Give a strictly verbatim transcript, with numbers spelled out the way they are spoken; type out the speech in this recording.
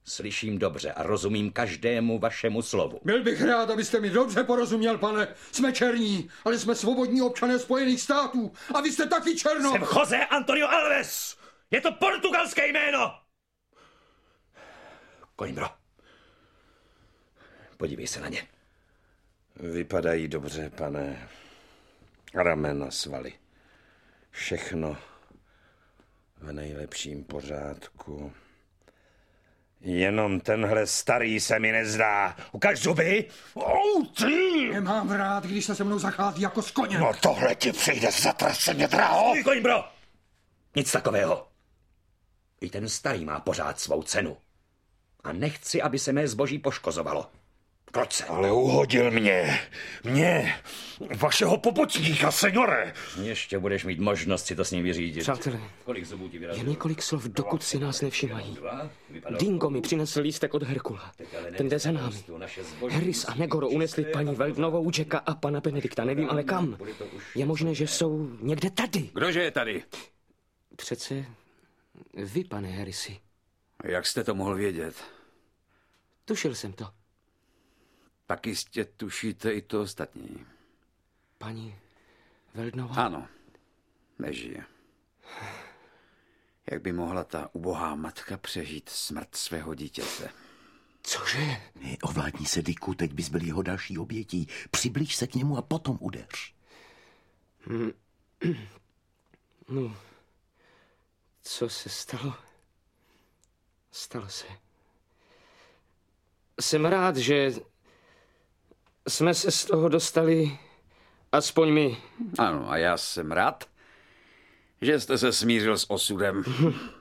Slyším dobře a rozumím každému vašemu slovu. Byl bych rád, abyste mi dobře porozuměl, pane. Jsme černí, ale jsme svobodní občané Spojených států. A vy jste taky černo. Jsem José Antonio Alves. Je to portugalské jméno. Coimbro. Podívej se na ně. Vypadají dobře, pane. Ramena, svaly. Všechno v nejlepším pořádku. Jenom tenhle starý se mi nezdá. Ukaž zuby. Oh, ty! Nemám rád, když se se mnou zachází jako s koněm. No tohle ti přijde zatraceně draho. Stůj, Coimbro! Nic takového. I ten starý má pořád svou cenu. A nechci, aby se mé zboží poškozovalo. Kroč se. Ale uhodil mě. Mě. Vašeho pobočníka, senore. Ještě budeš mít možnost si to s ním vyřídit. Přátelé, Kolik zubů ti vyrazilo? jen několik slov, dokud si nás nevšimají. Dingo mi přinesl lístek od Herkula. Ten jde za námi. Harris a Negoro unesli paní Veldnovou, Jacka a pana Benedikta. Nevím ale kam. Je možné, že jsou někde tady. Kdože je tady? Přece vy, pane Harrisi. Jak jste to mohl vědět? Tušil jsem to. Tak jistě tušíte i to ostatní. Paní Veldnová? Ano, nežije. Jak by mohla ta ubohá matka přežít smrt svého dítěte? Cože? Ovládni se, Dicku, teď bys byl jeho další obětí. Přiblíž se k němu a potom udeř. Hmm. No, co se stalo? Stalo se. Jsem rád, že jsme se z toho dostali, aspoň my. Ano, a já jsem rád, že jste se smířil s osudem.